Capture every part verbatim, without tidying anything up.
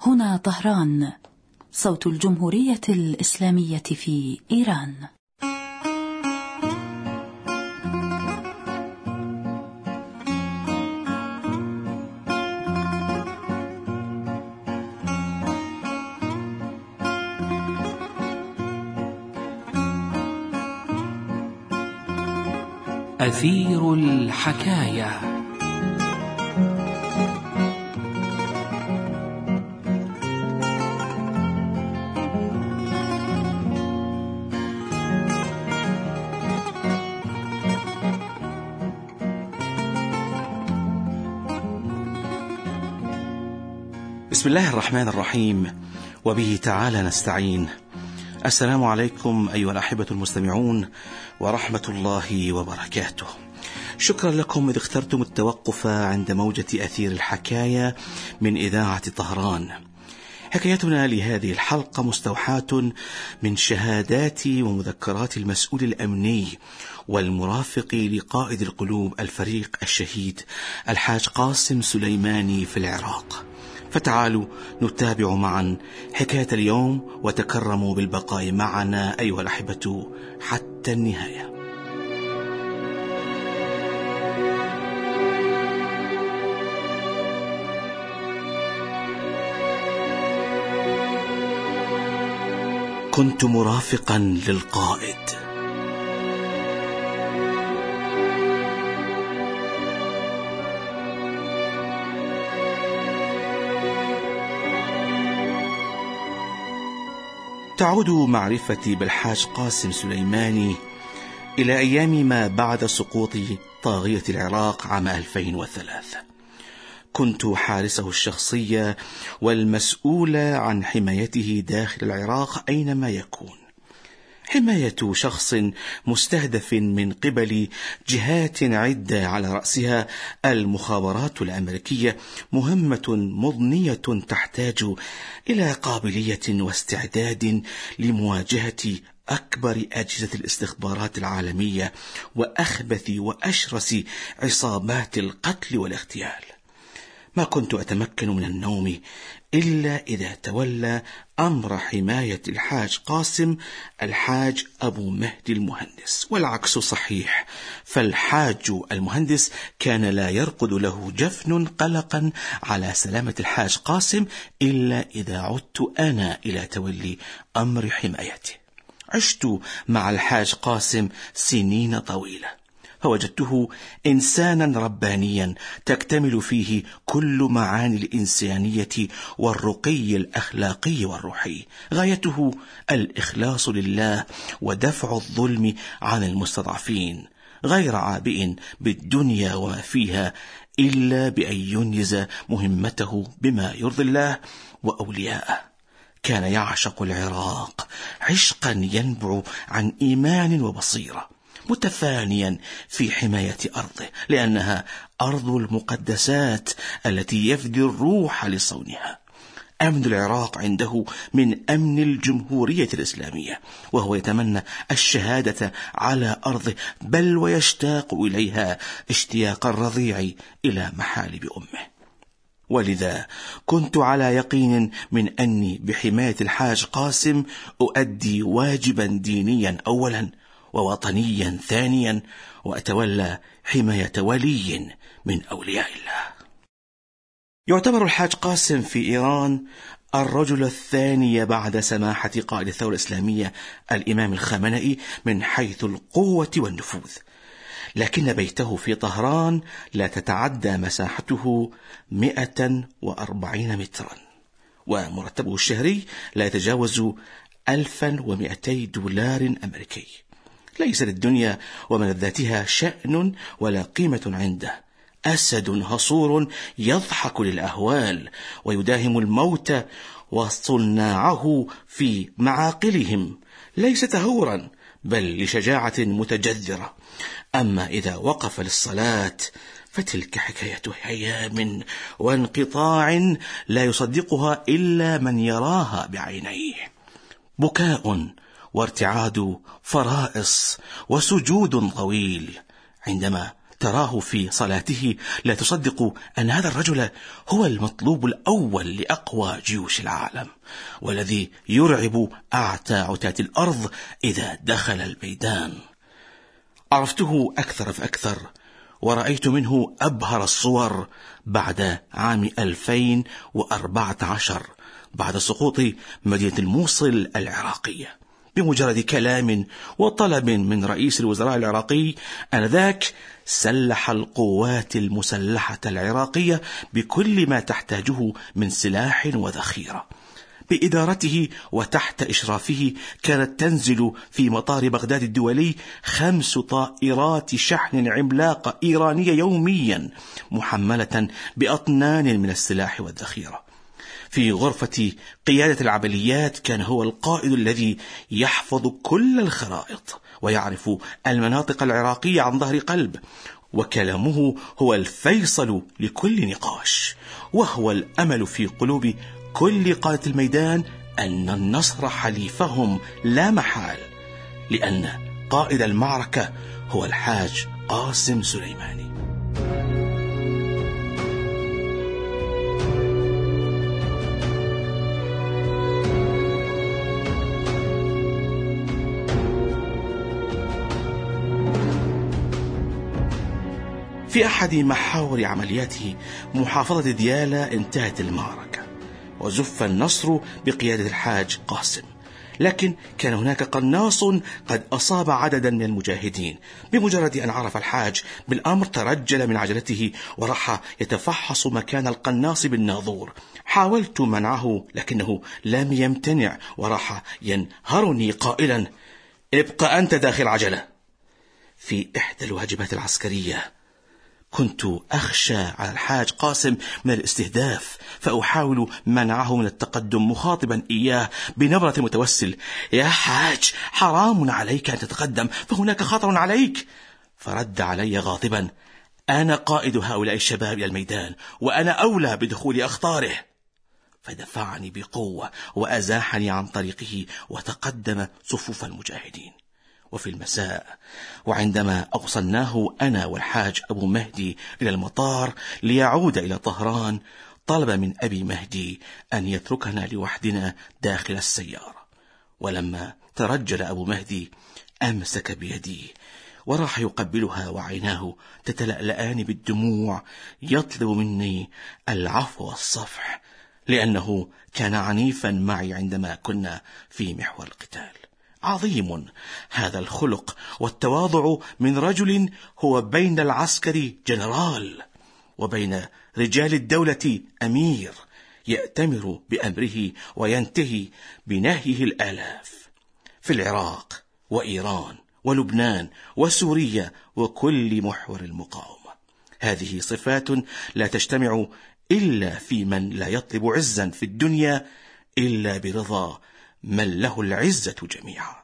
هنا طهران، صوت الجمهورية الإسلامية في إيران. أثير الحكاية. بسم الله الرحمن الرحيم، وبه تعالى نستعين. السلام عليكم أيها الأحبة المستمعون ورحمة الله وبركاته. شكرا لكم إذ اخترتم التوقف عند موجة أثير الحكاية من إذاعة طهران. حكايتنا لهذه الحلقة مستوحاة من شهادات ومذكرات المسؤول الأمني والمرافق لقائد القلوب الفريق الشهيد الحاج قاسم سليماني في العراق. فتعالوا نتابع معا حكاية اليوم، وتكرموا بالبقاء معنا أيها الأحبة حتى النهاية. كنت مرافقا للقائد. تعود معرفتي بالحاج قاسم سليماني إلى أيام ما بعد سقوط طاغية العراق عام ألفين وثلاثة. كنت حارسه الشخصي والمسؤول عن حمايته داخل العراق أينما يكون. حماية شخص مستهدف من قبل جهات عدة على رأسها المخابرات الأمريكية مهمة مضنية تحتاج إلى قابلية واستعداد لمواجهة أكبر أجهزة الاستخبارات العالمية وأخبث وأشرس عصابات القتل والاغتيال. ما كنت أتمكن من النوم إلا إذا تولى أمر حماية الحاج قاسم الحاج أبو مهدي المهندس، والعكس صحيح، فالحاج المهندس كان لا يرقد له جفن قلقا على سلامة الحاج قاسم إلا إذا عدت أنا إلى تولي أمر حمايته. عشت مع الحاج قاسم سنين طويلة، فوجدته إنسانا ربانيا تكتمل فيه كل معاني الإنسانية والرقي الأخلاقي والروحي. غايته الإخلاص لله ودفع الظلم عن المستضعفين، غير عابئ بالدنيا وما فيها إلا بأن ينجز مهمته بما يرضي الله وأولياءه. كان يعشق العراق عشقا ينبع عن إيمان وبصيرة، متفانيا في حماية أرضه لأنها أرض المقدسات التي يفدي الروح لصونها. أمن العراق عنده من أمن الجمهورية الإسلامية، وهو يتمنى الشهادة على أرضه، بل ويشتاق إليها اشتياق الرضيع إلى محالب أمه. ولذا كنت على يقين من أني بحماية الحاج قاسم أؤدي واجبا دينيا أولا ووطنيا ثانيا، وأتولى حماية ولي من أولياء الله. يعتبر الحاج قاسم في إيران الرجل الثاني بعد سماحة قائد الثورة الإسلامية الإمام الخامنئي من حيث القوة والنفوذ، لكن بيته في طهران لا تتعدى مساحته مئة وأربعين مترا، ومرتبه الشهري لا يتجاوز ألفا ومئتي دولار أمريكي. ليس للدنيا وملذاتها شأن ولا قيمة عنده. أسد هصور يضحك للأهوال ويداهم الموت وصناعه في معاقلهم، ليس تهورا بل لشجاعة متجذرة. أما إذا وقف للصلاة فتلك حكاية هيام وانقطاع لا يصدقها إلا من يراها بعينيه. بكاء وارتعاد فرائص وسجود طويل عندما تراه في صلاته لا تصدق أن هذا الرجل هو المطلوب الأول لأقوى جيوش العالم، والذي يرعب أعتى عتاة الأرض إذا دخل الميدان. عرفته أكثر فأكثر، ورأيت منه أبهر الصور بعد عام ألفين وأربعة عشر، بعد سقوط مدينة الموصل العراقية، بمجرد كلام وطلب من رئيس الوزراء العراقي آنذاك سلح القوات المسلحة العراقية بكل ما تحتاجه من سلاح وذخيرة. بإدارته وتحت إشرافه كانت تنزل في مطار بغداد الدولي خمس طائرات شحن عملاقة إيرانية يوميا محملة بأطنان من السلاح والذخيرة. في غرفة قيادة العمليات كان هو القائد الذي يحفظ كل الخرائط ويعرف المناطق العراقية عن ظهر قلب، وكلامه هو الفيصل لكل نقاش، وهو الأمل في قلوب كل قادة الميدان أن النصر حليفهم لا محال، لأن قائد المعركة هو الحاج قاسم سليماني. في أحد محاور عملياته محافظة ديالى انتهت المعركة وزف النصر بقيادة الحاج قاسم، لكن كان هناك قناص قد أصاب عددا من المجاهدين. بمجرد أن عرف الحاج بالأمر ترجل من عجلته وراح يتفحص مكان القناص بالناظور. حاولت منعه لكنه لم يمتنع، وراح ينهرني قائلا: ابقى أنت داخل عجلة. في إحدى الواجبات العسكرية كنت أخشى على الحاج قاسم من الاستهداف، فأحاول منعه من التقدم مخاطبا إياه بنبرة متوسل: يا حاج، حرام عليك أن تتقدم، فهناك خطر عليك. فرد علي غاضبا: أنا قائد هؤلاء الشباب إلى الميدان، وأنا أولى بدخول أخطاره. فدفعني بقوة وأزاحني عن طريقه وتقدم صفوف المجاهدين. وفي المساء وعندما أوصلناه أنا والحاج أبو مهدي إلى المطار ليعود إلى طهران، طلب من أبي مهدي أن يتركنا لوحدنا داخل السيارة. ولما ترجل أبو مهدي أمسك بيدي وراح يقبلها، وعيناه تتلألآن بالدموع، يطلب مني العفو والصفح، لأنه كان عنيفا معي عندما كنا في محور القتال. عظيم هذا الخلق والتواضع من رجل هو بين العسكر جنرال وبين رجال الدولة أمير، يأتمر بأمره وينتهي بنهيه الآلاف في العراق وإيران ولبنان وسوريا وكل محور المقاومة. هذه صفات لا تجتمع إلا في من لا يطلب عزا في الدنيا إلا برضا من له العزة جميعا.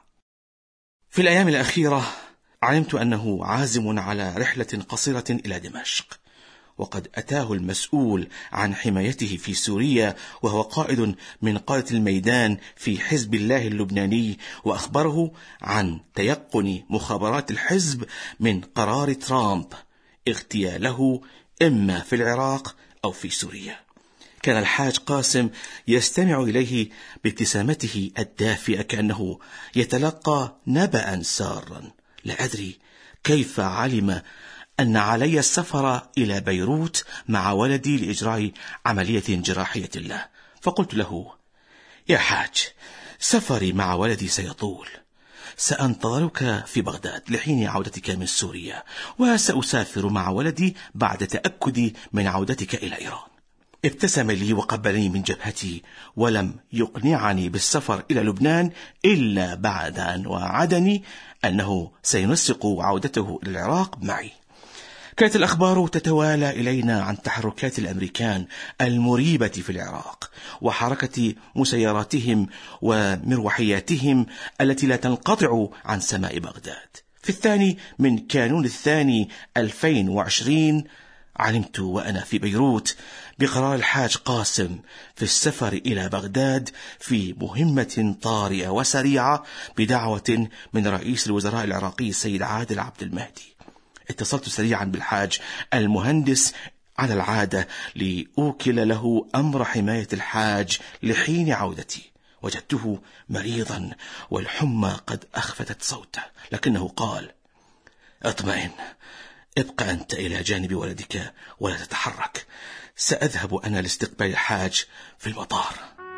في الأيام الأخيرة علمت أنه عازم على رحلة قصيرة إلى دمشق، وقد أتاه المسؤول عن حمايته في سوريا وهو قائد من قادة الميدان في حزب الله اللبناني، وأخبره عن تيقن مخابرات الحزب من قرار ترامب اغتياله إما في العراق أو في سوريا. كان الحاج قاسم يستمع إليه بابتسامته الدافئة كأنه يتلقى نبأ سارا. لا أدري كيف علم أن علي السفر إلى بيروت مع ولدي لإجراء عملية جراحية له، فقلت له: يا حاج، سفري مع ولدي سيطول، سأنتظرك في بغداد لحين عودتك من سوريا، وسأسافر مع ولدي بعد تأكدي من عودتك إلى إيران. ابتسم لي وقبلني من جبهتي، ولم يقنعني بالسفر إلى لبنان إلا بعد أن وعدني أنه سينسق عودته إلى العراق معي. كانت الأخبار تتوالى إلينا عن تحركات الأمريكان المريبة في العراق وحركة مسيراتهم ومروحياتهم التي لا تنقطع عن سماء بغداد. في الثاني من كانون الثاني ألفين وعشرين علمت وأنا في بيروت بقرار الحاج قاسم في السفر إلى بغداد في مهمة طارئة وسريعة بدعوة من رئيس الوزراء العراقي السيد عادل عبد المهدي. اتصلت سريعا بالحاج المهندس على العادة لأوكل له أمر حماية الحاج لحين عودتي. وجدته مريضا والحمى قد أخفتت صوته، لكنه قال: اطمئن، ابقى أنت إلى جانب ولدك ولا تتحرك، سأذهب أنا لاستقبال الحاج في المطار.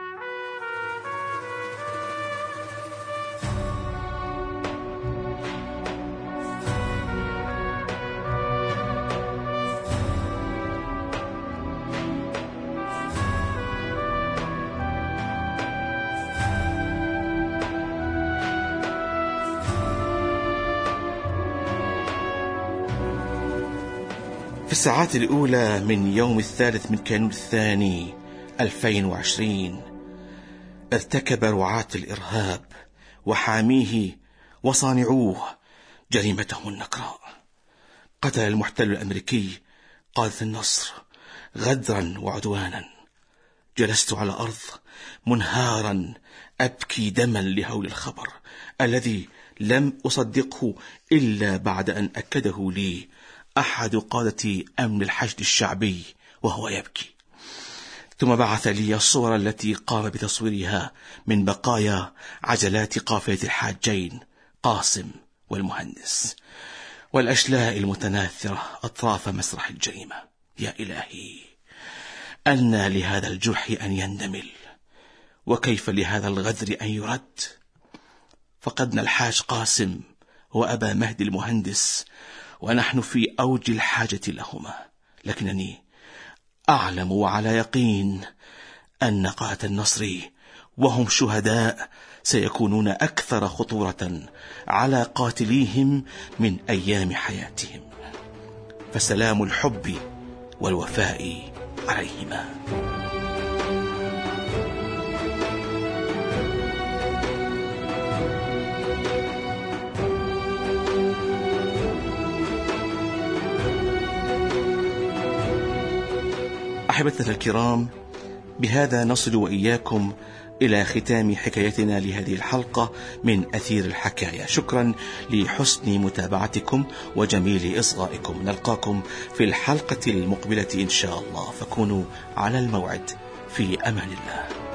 في الساعات الأولى من يوم الثالث من كانون الثاني ألفين وعشرين ارتكب رعاة الإرهاب وحاميه وصانعوه جريمتهم النكراء. قتل المحتل الأمريكي قادة النصر غدرا وعدوانا. جلست على الأرض منهارا أبكي دما لهول الخبر الذي لم أصدقه إلا بعد أن أكده لي أحد قادة أمن الحشد الشعبي وهو يبكي. ثم بعث لي الصور التي قام بتصويرها من بقايا عجلات قافلة الحاجين قاسم والمهندس والأشلاء المتناثرة أطراف مسرح الجريمة. يا إلهي، أنى لهذا الجرح أن يندمل، وكيف لهذا الغدر أن يرد؟ فقدنا الحاج قاسم وأبا مهدي المهندس ونحن في أوج الحاجة لهما، لكنني أعلم وعلى يقين أن قادة النصر وهم شهداء سيكونون أكثر خطورة على قاتليهم من أيام حياتهم، فسلام الحب والوفاء عليهما. أحبتنا الكرام، بهذا نصل وإياكم إلى ختام حكايتنا لهذه الحلقة من أثير الحكاية. شكرا لحسن متابعتكم وجميل إصغائكم. نلقاكم في الحلقة المقبلة إن شاء الله، فكونوا على الموعد. في أمان الله.